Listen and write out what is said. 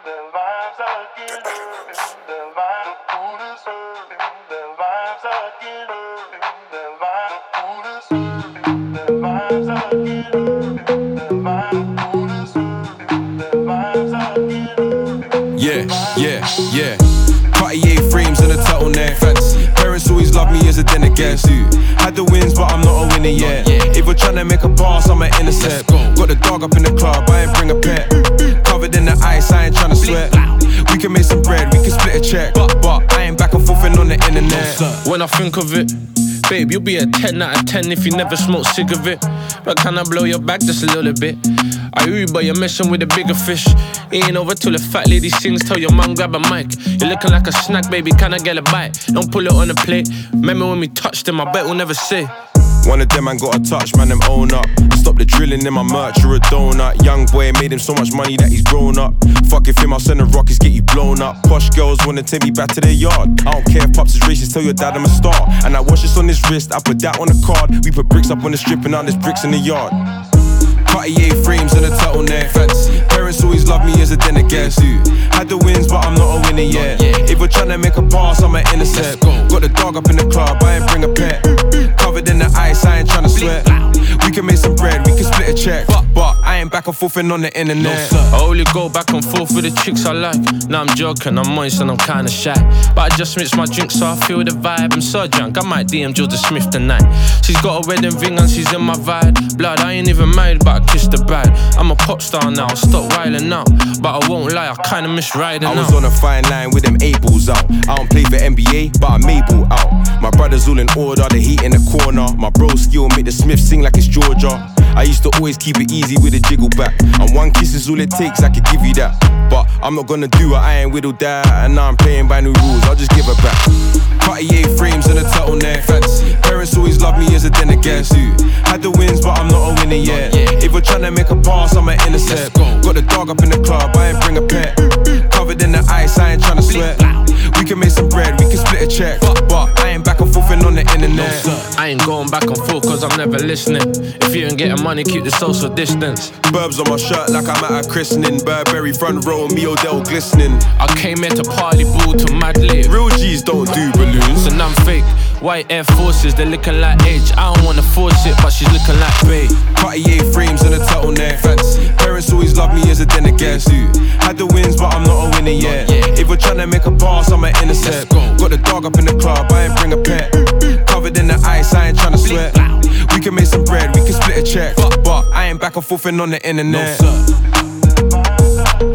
Yeah. Cartier frames and a turtleneck. Fancy. Parents always love me as a dinner guest. Had the wins, but I'm not a winner yet. If we're trying to make a pass, I'm an intercept. Got the dog up in the club, I ain't bring a pet. Covered in the ice, I ain't trying to sweat. We can make some bread, we can split a check. But I ain't back and forth on the internet. When I think of it, babe, you'll be a 10 out of 10 if you never smoke cigarette. But can I blow your back just a little bit? I hear you, but you're messing with a bigger fish. It ain't over till the fat lady sings. Tell your mum grab a mic. You're looking like a snack, baby, can I get a bite? Don't pull it on the plate. Remember when we touched them, I bet we'll never say. One of them man got a touch, man, them own up. Stop the drilling in my merch, you're a donut. Young boy made him so much money that he's grown up. Fuck if him, I'll send the rockets, get you blown up. Posh girls wanna take me back to their yard. I don't care if pops is racist, tell your dad I'm a star. And I watch this on his wrist, I put that on the card. We put bricks up on the strip and now there's bricks in the yard. Cartier frames and a turtleneck. Fancy. Parents always love me as a dinner guest. Had the wins, but I'm not a winner yet. If we're trying to make a pass, I'm an intercept. Got the dog up in the club, I ain't bring a pet. Covered in the ice, I ain't trying to sweat. We can make some bread, we can split a check. But I ain't back and forth on the internet. I only go back and forth with the chicks I like. Now I'm joking, I'm moist and I'm kinda shy. But I just mix my drink so I feel the vibe. I'm so drunk, I might DM Georgia Smith tonight. She's got a wedding ring and she's in my vibe. Blood, I ain't even married, but I kissed the bride. I'm a pop star now, stop wilding out. But I won't lie, I kinda miss riding out. I was on a fine line with them 8 balls out. I don't play for NBA, but I'm able out. My brothers all in order, the heat in the corner. My bro skill make the Smith sing like it's Georgia. I used to always keep it easy with a jiggle back. And one kiss is all it takes, I could give you that. But I'm not gonna do it, I ain't whittled that. And now I'm playing by new rules, I'll just give her back. Cartier frames and a turtleneck. Fancy. Parents always love me as a dinner guest. Had the wins, but I'm not a winner yet. If we're trying to make a pass, I'm an intercept. Got the dog up in the club, I ain't bring a pet. Covered in the ice, I ain't trying to sweat. We can make some bread, we can split a check. But I ain't back and forth on the internet. I ain't going back and forth cause I'm never listening. If you ain't getting money, keep the social distance. Burbs on my shirt like I'm at a christening. Burberry front row, me Odell glistening. I came here to party, ball to mad lit. Real G's don't do balloons. And I'm fake, white Air Forces, they're looking like Edge. I don't wanna force it, but she's looking like Bae. Cartier frames and a turtleneck. Fancy. Parents always love me as a dinner guest. Had the wins, but I'm not a winner yet. If we're trying to make a pass, I'm an intercept. Got the dog up in the club, I ain't bring a pet. Covered in the ice, I ain't trying to sweat. We can make some bread, we can split a check. But I ain't back and forth on the internet.